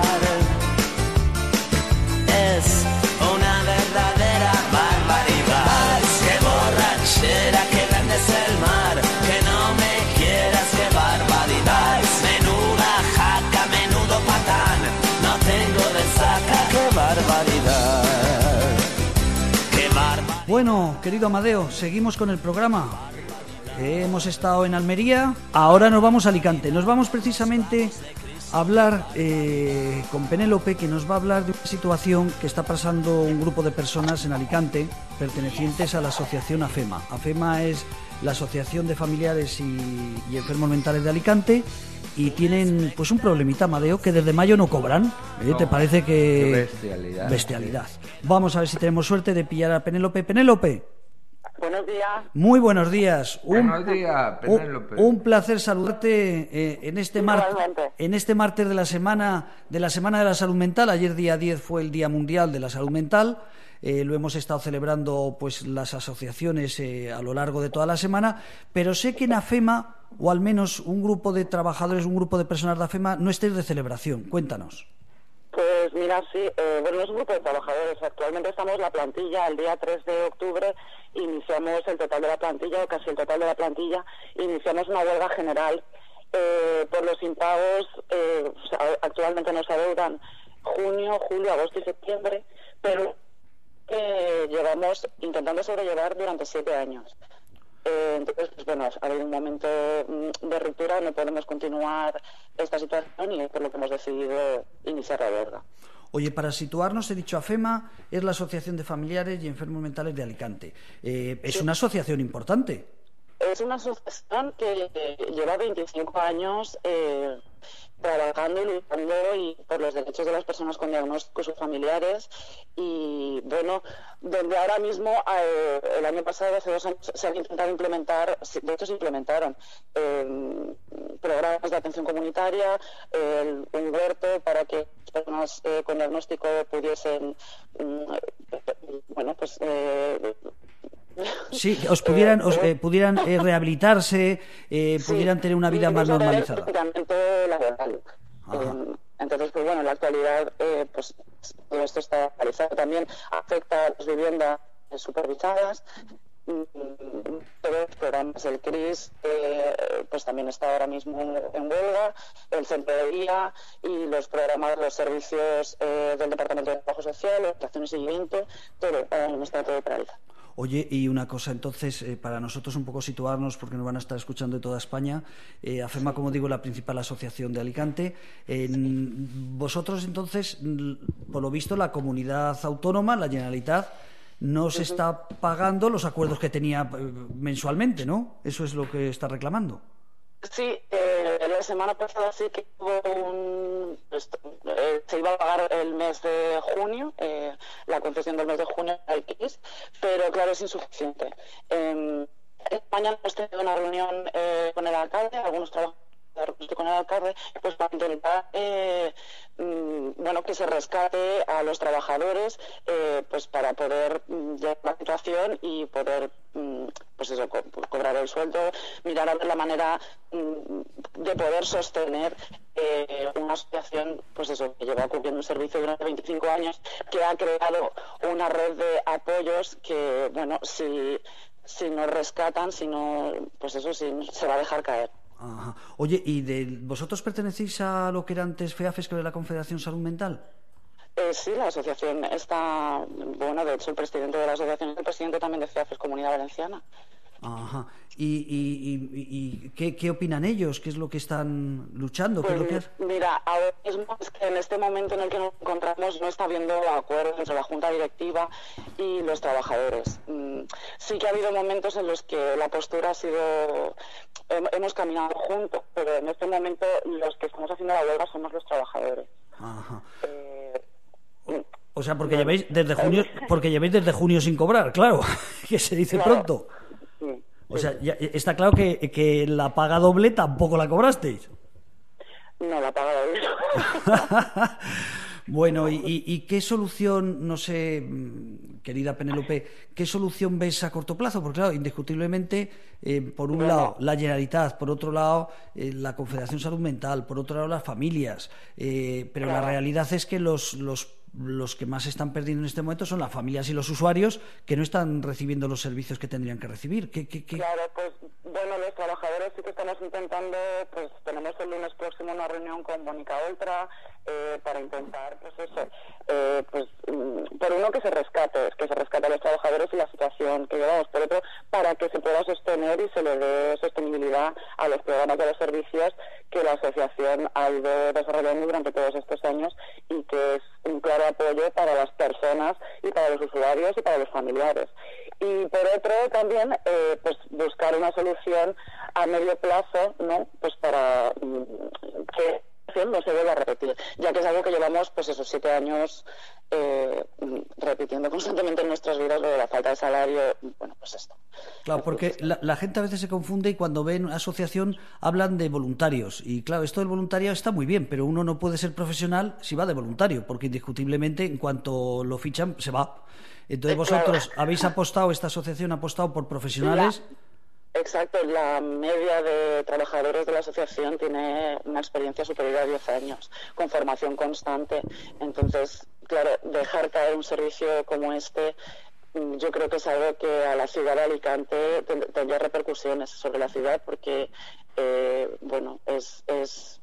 Es una verdadera barbaridad. Qué borrachera, qué grande es el mar, que no me quieras, qué barbaridad. Menuda jaca, menudo patán, no tengo resaca, qué barbaridad. Qué barbaridad. Bueno, querido Amadeo, seguimos con el programa. Eh, hemos estado en Almería, ahora nos vamos a Alicante. Nos vamos precisamente a hablar eh, con Penélope, que nos va a hablar de una situación que está pasando un grupo de personas en Alicante pertenecientes a la asociación AFEMA. AFEMA es la Asociación de Familiares y, y Enfermos Mentales de Alicante, y tienen pues un problemita, Amadeo, que desde mayo no cobran. ¿Eh? No, ¿Te parece que...? Qué bestialidad. Bestialidad. Vamos a ver si tenemos suerte de pillar a Penélope. Penélope. Buenos días. Muy buenos días. Un, Buenos días, Penélope. un, un placer saludarte eh, en este mar, Igualmente. en este martes de la semana de la semana de la salud mental. Ayer día diez fue el Día Mundial de la Salud Mental. Eh, lo hemos estado celebrando pues las asociaciones eh, a lo largo de toda la semana, pero sé que en AFEMA, o al menos un grupo de trabajadores, un grupo de personas de AFEMA, no estáis de celebración. Cuéntanos. Pues mira, sí, eh, bueno, es un grupo de trabajadores. Actualmente estamos la plantilla, el día tres de octubre iniciamos el total de la plantilla, o casi el total de la plantilla, iniciamos una huelga general eh, por los impagos. Eh, actualmente nos adeudan junio, julio, agosto y septiembre, pero eh, llevamos intentando sobrellevar durante siete años. Eh, entonces, pues bueno, ha habido un momento de ruptura, no podemos continuar esta situación y es por lo que hemos decidido iniciar la huelga. Oye, para situarnos, he dicho AFEMA, es la Asociación de Familiares y Enfermos Mentales de Alicante. Eh, es Sí. una asociación importante. Es una asociación que lleva veinticinco años eh, trabajando y luchando y por los derechos de las personas con diagnóstico y sus familiares, y bueno, donde ahora mismo eh, el año pasado, hace dos años, se han intentado implementar, de hecho se implementaron eh, programas de atención comunitaria, eh, un huerto para que las personas eh, con diagnóstico pudiesen eh, bueno pues eh, Sí, os pudieran, os, eh, pudieran eh, rehabilitarse, eh, Sí, pudieran tener una vida más incluso tener normalizada. prácticamente laboral. Ajá. Eh, entonces, pues bueno, en la actualidad, eh, pues todo esto está realizado. También afecta a las viviendas supervisadas. Mm, Todos los programas, el C R I S, eh, pues también está ahora mismo en huelga, el centro de día y los programas, los servicios eh, del Departamento de Trabajo Social, orientación y seguimiento, todo ahora mismo está todo paralizado. Oye, y una cosa, entonces, eh, para nosotros un poco situarnos, porque nos van a estar escuchando de toda España, eh, AFEMA, como digo, la principal asociación de Alicante. Eh, vosotros, entonces, por lo visto, la comunidad autónoma, la Generalitat, no se está pagando los acuerdos que tenía eh, mensualmente, ¿no? Eso es lo que está reclamando. Sí, eh, la semana pasada sí que hubo un... Esto, eh, se iba a pagar el mes de junio, eh, la concesión del mes de junio al C R I S, pero claro, es insuficiente. Eh, en España hemos tenido una reunión eh, con el alcalde, algunos trabajadores con el alcalde, pues para intentar eh, mm, bueno, que se rescate a los trabajadores, eh, pues para poder mm, llevar la situación y poder mm, pues eso, co cobrar el sueldo, mirar a ver la manera mm, de poder sostener eh, una asociación, pues eso, que lleva cubriendo un servicio durante veinticinco años, que ha creado una red de apoyos que, bueno, si, si nos rescatan, si no, pues eso sí, se va a dejar caer. Ajá. Oye, ¿y de, vosotros pertenecéis a lo que era antes FEAFES, que era la Confederación Salud Mental? Eh, sí, la asociación está, bueno, de hecho el presidente de la asociación es el presidente también de FEAFES Comunidad Valenciana. Ajá. ¿Y, y, y, y ¿qué, qué opinan ellos? ¿Qué es lo que están luchando? ¿Qué Pues, es lo que es? mira, ahora mismo es que en este momento en el que nos encontramos no está habiendo acuerdo entre la Junta Directiva y los trabajadores. Mm, sí que ha habido momentos en los que la postura ha sido... Hemos caminado juntos, pero en este momento los que estamos haciendo la huelga somos los trabajadores. Ajá. Eh, O sea, porque llevéis desde junio, porque llevéis desde junio sin cobrar, claro, que se dice Claro. pronto. sí. O sea, ya está claro que, que la paga doble tampoco la cobrasteis. No, la paga doble. Bueno, y, y, ¿y qué solución, no sé, querida Penélope, qué solución ves a corto plazo? Porque claro, indiscutiblemente, eh, por un Bueno. lado la Generalitat, por otro lado eh, la Confederación Salud Mental, por otro lado las familias, eh, pero Claro. la realidad es que los, los los que más están perdiendo en este momento son las familias y los usuarios que no están recibiendo los servicios que tendrían que recibir. ¿Qué, qué, qué? Claro, pues bueno, los trabajadores sí que estamos intentando, pues tenemos el lunes próximo una reunión con Mónica Oltra eh, para intentar, pues eso, eh, pues mm, por uno que se rescate, que se rescate a los trabajadores y la situación que llevamos, por otro para que se pueda sostener y se le dé sostenibilidad a los programas de los servicios que la asociación ha ido desarrollando durante todos estos años y que es un claro apoyo para las personas y para los usuarios y para los familiares. Y por otro también eh, pues buscar una solución a medio plazo, ¿no? Pues para mm, que no se vuelva a repetir, ya que es algo que llevamos pues esos siete años eh, repitiendo constantemente en nuestras vidas, lo de la falta de salario, bueno, pues esto. Claro, porque la, la gente a veces se confunde y cuando ven asociación hablan de voluntarios. Y claro, esto del voluntario está muy bien, pero uno no puede ser profesional si va de voluntario, porque indiscutiblemente en cuanto lo fichan se va. Entonces vosotros habéis apostado, esta asociación ha apostado por profesionales. La... Exacto, la media de trabajadores de la asociación tiene una experiencia superior a diez años, con formación constante. Entonces, claro, dejar caer un servicio como este, yo creo que es algo que a la ciudad de Alicante tendría repercusiones sobre la ciudad, porque, eh, bueno, es... es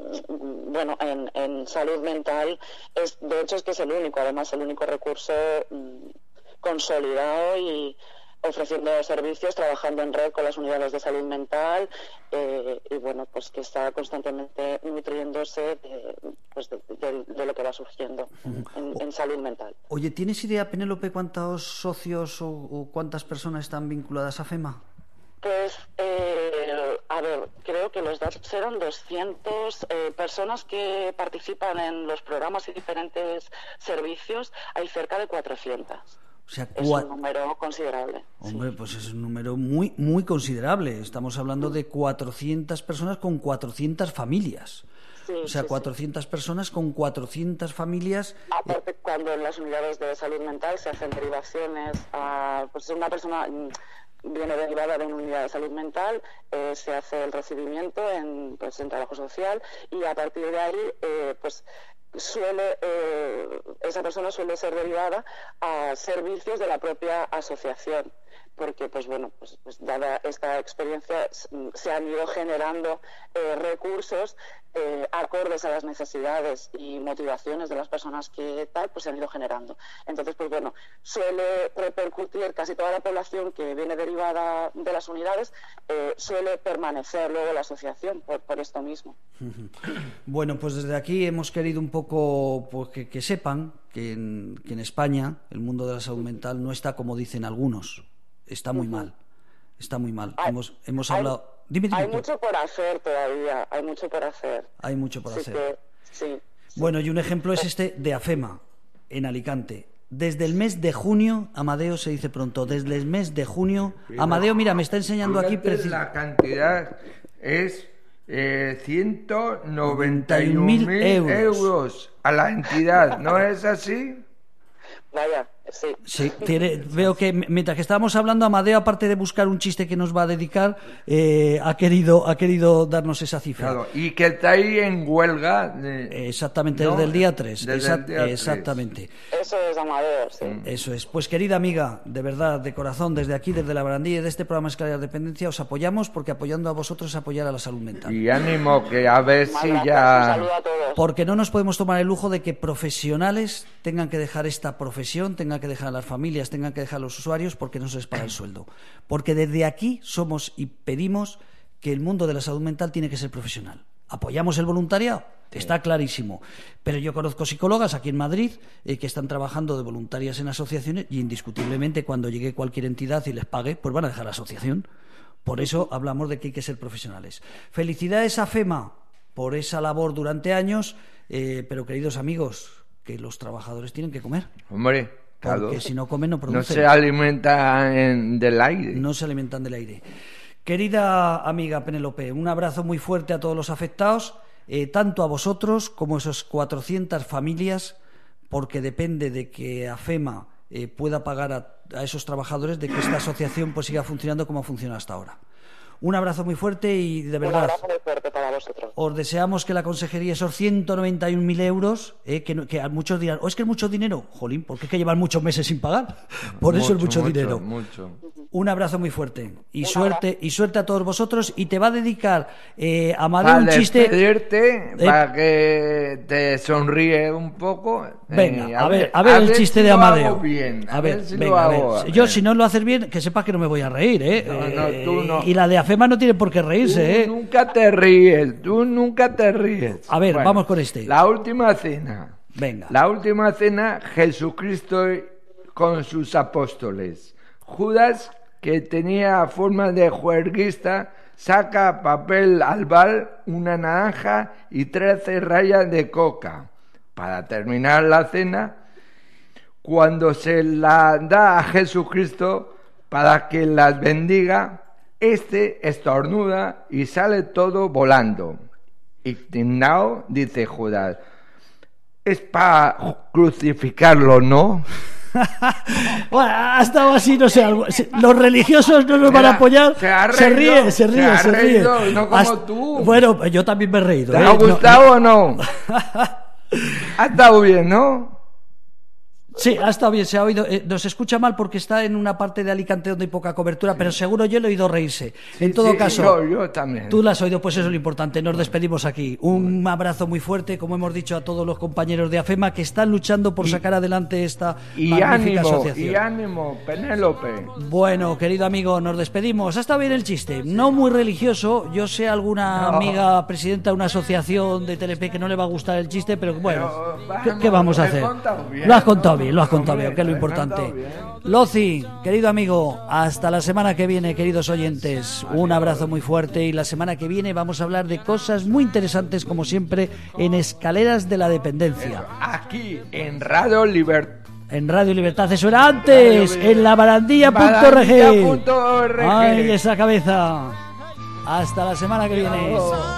bueno, en, en salud mental, es de hecho es que es el único, además el único recurso mm, consolidado y ofreciendo servicios, trabajando en red con las unidades de salud mental eh, y bueno, pues que está constantemente nutriéndose de, pues de, de, de lo que va surgiendo en, en salud mental. Oye, ¿tienes idea, Penélope, cuántos socios o, o cuántas personas están vinculadas a FEMA? Pues, eh, a ver, creo que los datos eran doscientas eh, personas que participan en los programas y diferentes servicios, hay cerca de cuatrocientas. O sea, es cua... un número considerable. Hombre, sí. Pues es un número muy, muy considerable. Estamos hablando de cuatrocientas personas con cuatrocientas familias. Sí, o sea, sí, cuatrocientas sí. personas con cuatrocientas familias. Aparte, eh... cuando en las unidades de salud mental se hacen derivaciones a, pues una persona viene derivada de una unidad de salud mental, eh, se hace el recibimiento en, pues, en trabajo social y a partir de ahí, eh, pues suele eh, esa persona suele ser derivada a servicios de la propia asociación, porque pues bueno, pues, pues dada esta experiencia se han ido generando eh, recursos eh, acordes a las necesidades y motivaciones de las personas que tal, pues se han ido generando. Entonces, pues bueno, suele repercutir casi toda la población que viene derivada de las unidades, eh, suele permanecer luego en la asociación por, por esto mismo. Bueno, pues desde aquí hemos querido un poco pues, que, que sepan que en, que en España el mundo de la salud mental no está como dicen algunos. Está muy uh-huh. mal, está muy mal. Hay, hemos hemos hay, hablado... Dime, dime, hay tú. mucho por hacer todavía, hay mucho por hacer. Hay mucho por sí hacer. Que, sí, sí. Bueno, y un ejemplo es este de AFEMA, en Alicante. Desde el mes de junio, Amadeo se dice pronto, desde el mes de junio... Amadeo, mira, me está enseñando aquí... Precis... La cantidad es eh, ciento noventa y un mil euros. euros a la entidad, ¿no es así? Vaya, sí. Sí, tiene, veo que mientras que estábamos hablando, Amadeo, aparte de buscar un chiste que nos va a dedicar, eh, ha querido ha querido darnos esa cifra. Claro, y que está ahí en huelga. De... Exactamente, ¿no? desde el día tres. Desde Exact, el día tres. Exactamente. Eso es, Amadeo, sí. Eso es. Pues querida amiga, de verdad, de corazón, desde aquí, desde la barandilla de este programa Escalera de Dependencia, os apoyamos porque apoyando a vosotros es apoyar a la salud mental. Y ánimo, que a ver Más si gracias, ya... un saludo a todos. Porque no nos podemos tomar el lujo de que profesionales tengan que dejar esta profesión, tengan tengan que dejar las familias, tengan que dejar los usuarios porque no se les paga el sueldo. Porque desde aquí somos y pedimos que el mundo de la salud mental tiene que ser profesional. ¿Apoyamos el voluntariado? Sí. Está clarísimo. Pero yo conozco psicólogas aquí en Madrid eh, que están trabajando de voluntarias en asociaciones y indiscutiblemente cuando llegue cualquier entidad y les pague, pues van a dejar la asociación. Por eso hablamos de que hay que ser profesionales. Felicidades a FEMA por esa labor durante años, eh, pero queridos amigos, que los trabajadores tienen que comer. Hombre, claro. Porque si no comen no producen. No se alimentan del aire. No se alimentan del aire. Querida amiga Penélope, un abrazo muy fuerte a todos los afectados, eh, tanto a vosotros como a esas cuatrocientas familias, porque depende de que AFEMA eh, pueda pagar a, a esos trabajadores, de que esta asociación pues siga funcionando como ha funcionado hasta ahora. Un abrazo muy fuerte y de verdad. Un abrazo muy fuerte para vosotros. Os deseamos que la consejería, esos ciento noventa y un mil euros, eh, que, que a muchos dirán, oh, es que es mucho dinero. Jolín, porque es que llevan muchos meses sin pagar. Por mucho, eso es mucho, mucho dinero. Mucho. Un abrazo muy fuerte. Y suerte, y suerte a todos vosotros. Y te va a dedicar eh, Amadeo un chiste. Para despedirte, eh, para que te sonríe un poco. Venga, eh, a, a ver, a ver a el ver chiste si de Amadeo. Bien, a, a ver, ver si venga, lo a hago. ver. Yo, si no lo haces bien, que sepas que no me voy a reír, ¿eh? No, no, tú no. Y la de AFEMA no tiene por qué reírse, tú ¿eh? Nunca te ríes, tú nunca te ríes. A ver, bueno, vamos con este. La última cena. Venga. La última cena, Jesucristo con sus apóstoles. Judas, que tenía forma de juerguista, saca papel albal, una naranja y trece rayas de coca. Para terminar la cena, cuando se la da a Jesucristo para que las bendiga, este estornuda y sale todo volando. Indignado, dice Judas, es para crucificarlo, ¿no? Bueno, ha estado así, no sé, algo, los religiosos no nos van a apoyar. Se, ha reído, se ríe, se ríe, se, se ríe. Reído, no como Hasta, tú. Bueno, yo también me he reído. ¿Te ¿eh? ha gustado no, o no? Ha estado bien, ¿no? Sí, ha estado bien, se ha oído. Eh, nos escucha mal porque está en una parte de Alicante donde hay poca cobertura, sí. Pero seguro yo le he oído reírse. Sí, en todo sí, caso, yo, yo también. Tú la has oído, pues eso es lo importante. Nos despedimos aquí. Un abrazo muy fuerte, como hemos dicho, a todos los compañeros de AFEMA que están luchando por y, sacar adelante esta y magnífica ánimo, asociación. Y ánimo, Penélope. Bueno, querido amigo, nos despedimos. Ha estado bien el chiste. No muy religioso. Yo sé alguna no. amiga presidenta de una asociación de Telepe que no le va a gustar el chiste, pero bueno, pero, vamos, ¿qué, ¿qué vamos a hacer? Lo has contado bien, lo has contado bien. Que es lo importante. Loci, querido amigo, hasta la semana que viene, queridos oyentes. Un abrazo muy fuerte y la semana que viene vamos a hablar de cosas muy interesantes, como siempre, en Escaleras de la Dependencia. Aquí, en Radio Libertad. En Radio Libertad, eso era antes, en la barandilla punto org. Ay, esa cabeza. Hasta la semana que viene.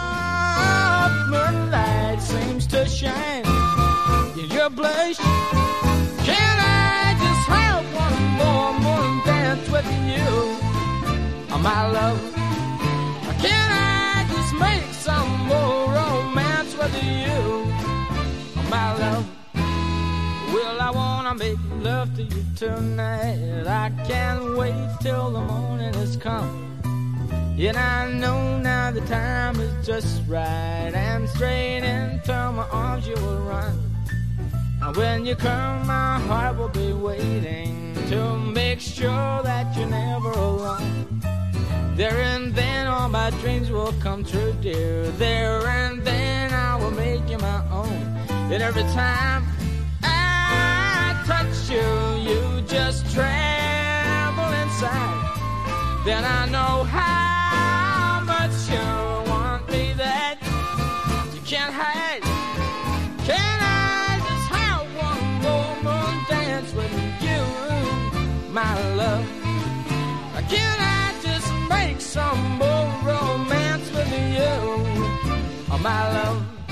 With you, my love, can I just make some more romance with you, my love? Well, I wanna make love to you tonight. I can't wait till the morning has come. And I know now the time is just right, and straight into my arms you will run. And when you come, my heart will be waiting to make sure that you're never alone. There and then all my dreams will come true, dear. There and then I will make you my own. And every time I touch you, you just tremble inside. Then I know how much you want me that you can't hide. Can I just have one more moon dance with you, my love? Can I just make some more romance with you, my love?